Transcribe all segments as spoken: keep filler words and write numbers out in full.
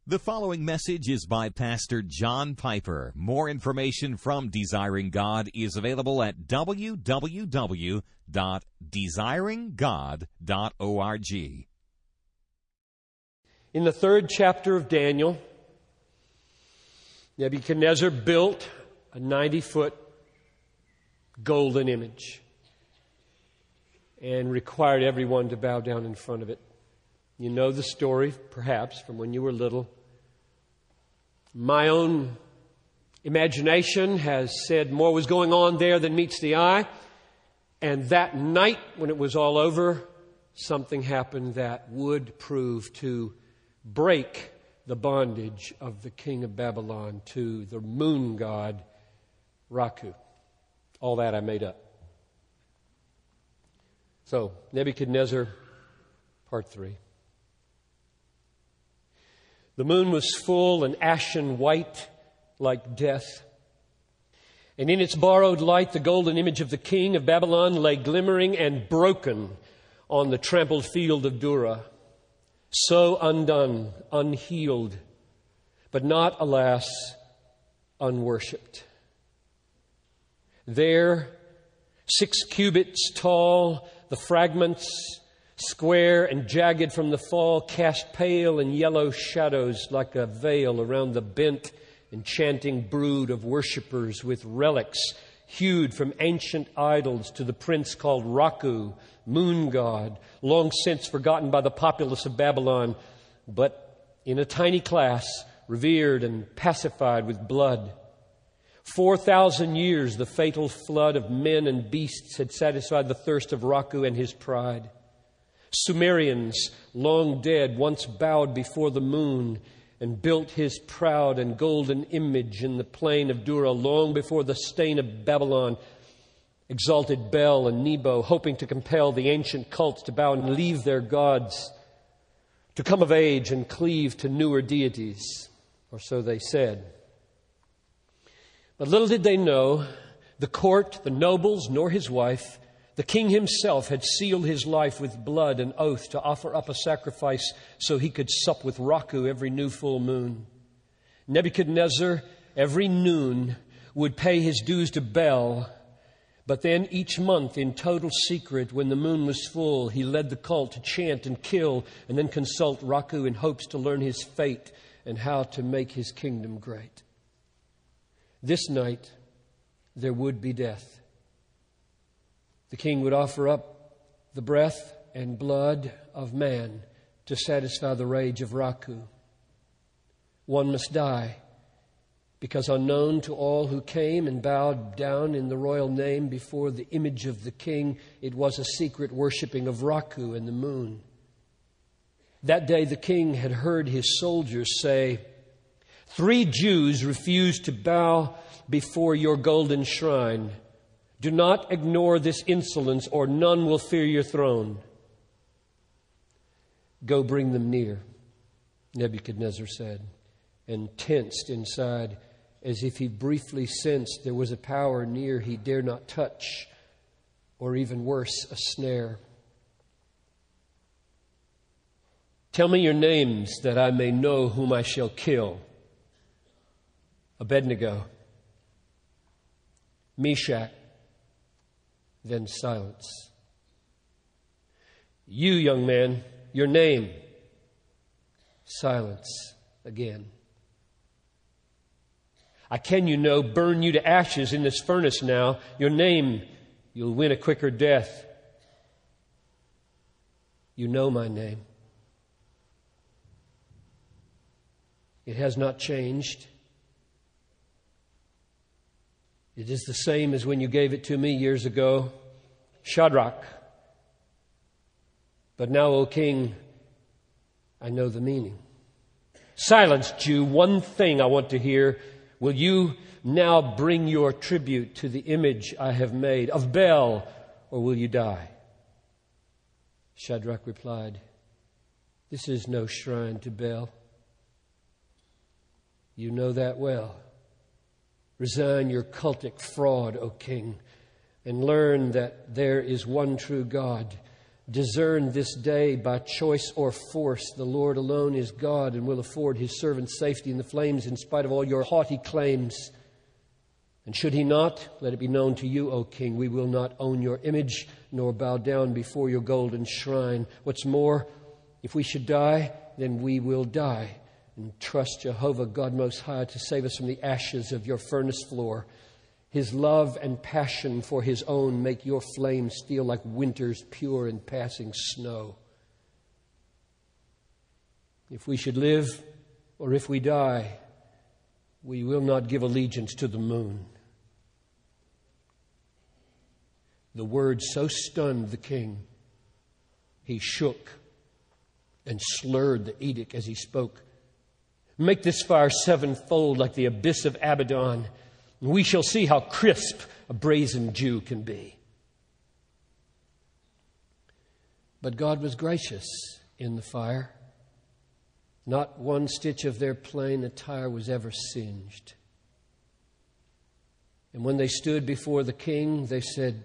The following message is by Pastor John Piper. More information from Desiring God is available at w w w dot desiring god dot org. In the third chapter of Daniel, Nebuchadnezzar built a ninety-foot golden image and required everyone to bow down in front of it. You know the story, perhaps, from when you were little. My own imagination has said more was going on there than meets the eye. And that night, when it was all over, something happened that would prove to break the bondage of the king of Babylon to the moon god, Raku. All that I made up. So, Nebuchadnezzar, part three. The moon was full and ashen white like death. And in its borrowed light, the golden image of the king of Babylon lay glimmering and broken on the trampled field of Dura. So undone, unhealed, but not, alas, unworshipped. There, six cubits tall, the fragments, square and jagged from the fall, cast pale and yellow shadows like a veil around the bent, enchanting brood of worshippers with relics hewed from ancient idols to the prince called Raku, moon god, long since forgotten by the populace of Babylon, but in a tiny class, revered and pacified with blood. Four thousand years the fatal flood of men and beasts had satisfied the thirst of Raku and his pride. Sumerians, long dead, once bowed before the moon and built his proud and golden image in the plain of Dura long before the stain of Babylon exalted Bel and Nebo, hoping to compel the ancient cults to bow and leave their gods, to come of age and cleave to newer deities, or so they said. But little did they know, the court, the nobles, nor his wife, the king himself had sealed his life with blood and oath to offer up a sacrifice so he could sup with Raku every new full moon. Nebuchadnezzar, every noon, would pay his dues to Bel, but then each month, in total secret, when the moon was full, he led the cult to chant and kill and then consult Raku in hopes to learn his fate and how to make his kingdom great. This night, there would be death. The king would offer up the breath and blood of man to satisfy the rage of Raku. One must die, because unknown to all who came and bowed down in the royal name before the image of the king, it was a secret worshipping of Raku and the moon. That day the king had heard his soldiers say, "Three Jews refused to bow before your golden shrine. Do not ignore this insolence, or none will fear your throne." "Go bring them near," Nebuchadnezzar said, and tensed inside as if he briefly sensed there was a power near he dare not touch, or even worse, a snare. "Tell me your names that I may know whom I shall kill." Abednego. Meshach. Then silence. "You, young man, your name." Silence again. "I can, you know, burn you to ashes in this furnace now. Your name, you'll win a quicker death." "You know my name. It has not changed. It is the same as when you gave it to me years ago, Shadrach. But now, O king, I know the meaning." "Silence, Jew. One thing I want to hear. Will you now bring your tribute to the image I have made of Bel, or will you die?" Shadrach replied, "This is no shrine to Bel. You know that well. Resign your cultic fraud, O king, and learn that there is one true God, Discern this day by choice or force. The Lord alone is God and will afford His servants safety in the flames in spite of all your haughty claims. And should He not, let it be known to you, O King, we will not own your image nor bow down before your golden shrine. What's more, if we should die, then we will die. And trust Jehovah, God Most High, to save us from the ashes of your furnace floor. His love and passion for His own make your flames feel like winter's pure and passing snow. If we should live, or if we die, we will not give allegiance to the moon. The word so stunned the king, he shook and slurred the edict as he spoke. Make this fire sevenfold like the abyss of Abaddon, and we shall see how crisp a brazen Jew can be. But God was gracious in the fire. Not one stitch of their plain attire was ever singed. And when they stood before the king, they said,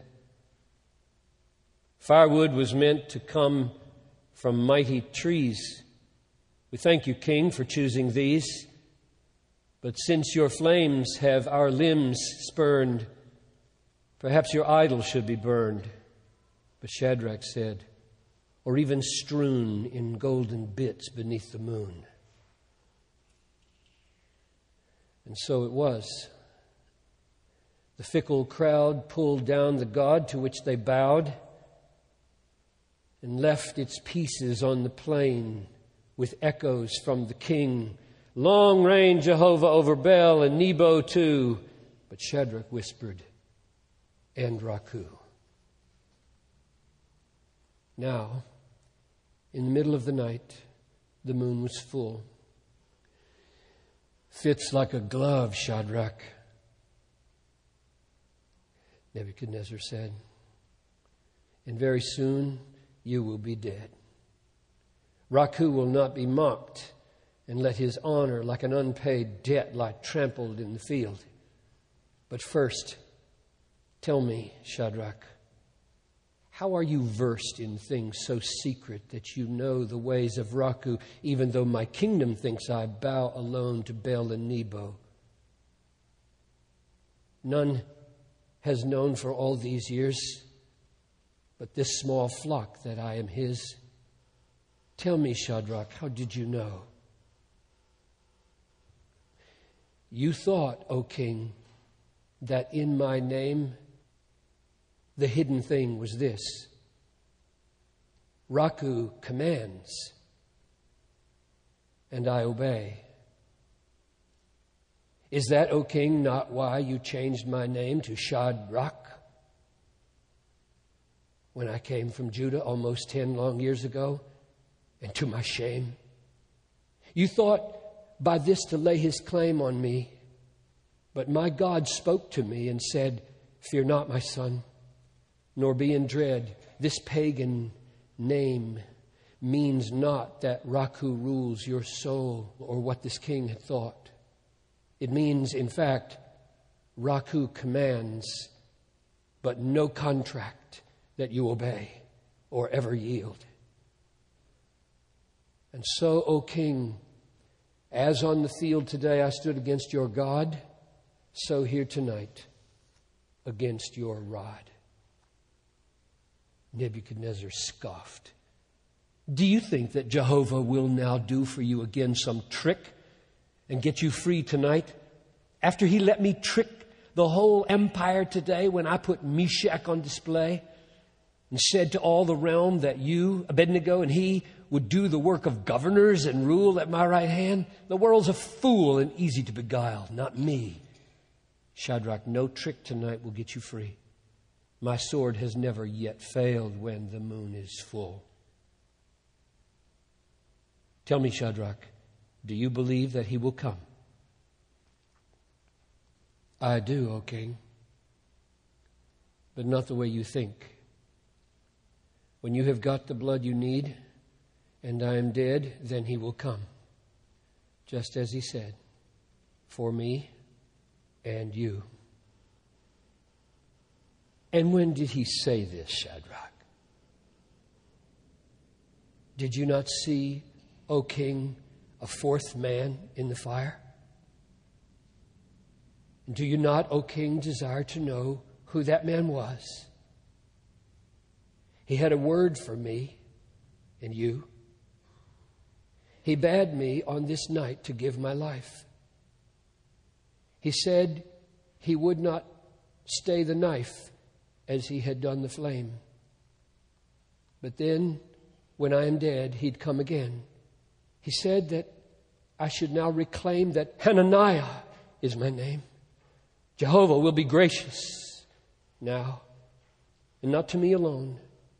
firewood was meant to come from mighty trees. We thank you, King, for choosing these. But since your flames have our limbs spurned, perhaps your idol should be burned. But Shadrach said, or even strewn in golden bits beneath the moon. And so it was. The fickle crowd pulled down the god to which they bowed and left its pieces on the plain with echoes from the king. Long reign Jehovah over Bel and Nebo too. But Shadrach whispered, and Raku. Now, in the middle of the night, the moon was full. Fits like a glove, Shadrach, Nebuchadnezzar said. And very soon you will be dead. Raku will not be mocked, and let his honor like an unpaid debt lie trampled in the field. But first, tell me, Shadrach, how are you versed in things so secret that you know the ways of Raku, even though my kingdom thinks I bow alone to Bel and Nebo? None has known for all these years but this small flock that I am his. Tell me, Shadrach, how did you know? You thought, O king, that in my name the hidden thing was this: Raku commands, and I obey. Is that, O king, not why you changed my name to Shadrach when I came from Judah almost ten long years ago, and to my shame? You thought by this to lay his claim on me, but my God spoke to me and said, fear not, my son, nor be in dread. This pagan name means not that Raku rules your soul or what this king had thought. It means, in fact, Raku commands, but no contract that you obey or ever yield. And so, O king, as on the field today I stood against your God, so here tonight against your rod. Nebuchadnezzar scoffed. Do you think that Jehovah will now do for you again some trick and get you free tonight? After he let me trick the whole empire today when I put Meshach on display and said to all the realm that you, Abednego, and he would do the work of governors and rule at my right hand? The world's a fool and easy to beguile, not me. Shadrach, no trick tonight will get you free. My sword has never yet failed when the moon is full. Tell me, Shadrach, do you believe that he will come? I do, O king, but not the way you think. When you have got the blood you need and I am dead, then he will come, just as he said, for me and you. And when did he say this, Shadrach? Did you not see, O king, a fourth man in the fire? Do you not, O king, desire to know who that man was? He had a word for me and you. He bade me on this night to give my life. He said he would not stay the knife as he had done the flame. But then, when I am dead, he'd come again. He said that I should now reclaim that Hananiah is my name. Jehovah will be gracious now, and not to me alone.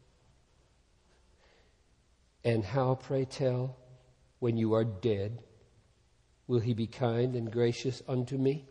And how, pray tell, when you are dead, will he be kind and gracious unto me?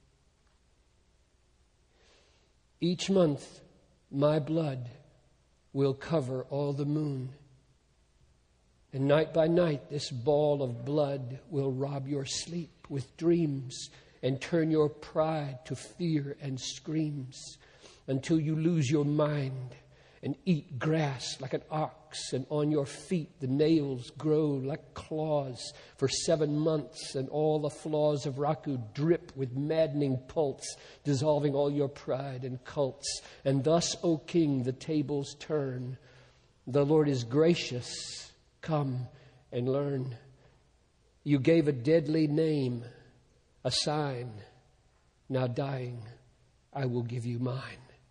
Each month, my blood will cover all the moon. And night by night, this ball of blood will rob your sleep with dreams and turn your pride to fear and screams until you lose your mind and eat grass like an ox, and on your feet the nails grow like claws for seven months, and all the flaws of Raku drip with maddening pulse, dissolving all your pride and cults. And thus, O king, the tables turn. The Lord is gracious. Come and learn. You gave a deadly name, a sign. Now dying, I will give you mine.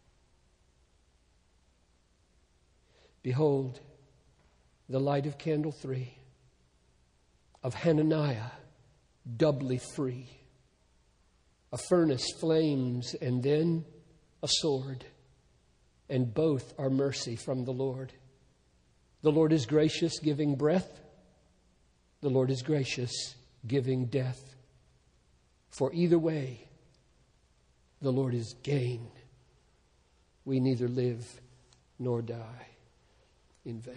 Behold, the light of candle three, of Hananiah, doubly free. A furnace flames, and then a sword, and both are mercy from the Lord. The Lord is gracious, giving breath. The Lord is gracious, giving death. For either way, the Lord is gain. We neither live nor die in vain.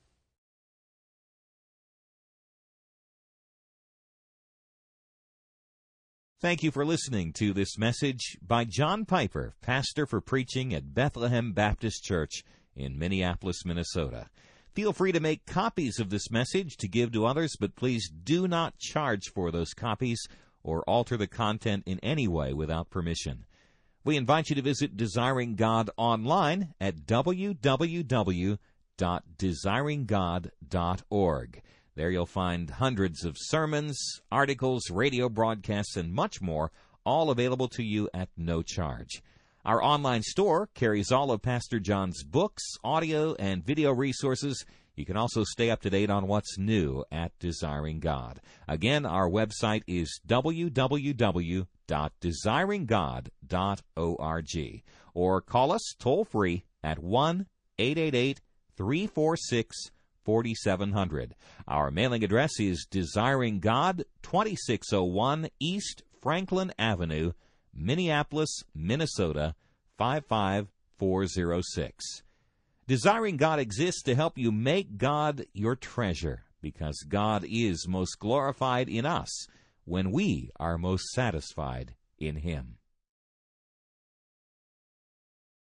Thank you for listening to this message by John Piper, pastor for preaching at Bethlehem Baptist Church in Minneapolis, Minnesota. Feel free to make copies of this message to give to others, but please do not charge for those copies or alter the content in any way without permission. We invite you to visit Desiring God online at w w w dot desiring god dot org. There you'll find hundreds of sermons, articles, radio broadcasts, and much more, all available to you at no charge. Our online store carries all of Pastor John's books, audio, and video resources. You can also stay up to date on what's new at Desiring God. Again, our website is w w w dot desiring god dot org. Or call us toll-free at one eight eight eight, three four six, four seven zero zero. Our mailing address is Desiring God, twenty-six oh one East Franklin Avenue, Minneapolis, Minnesota, five five four zero six. Desiring God exists to help you make God your treasure, because God is most glorified in us when we are most satisfied in Him.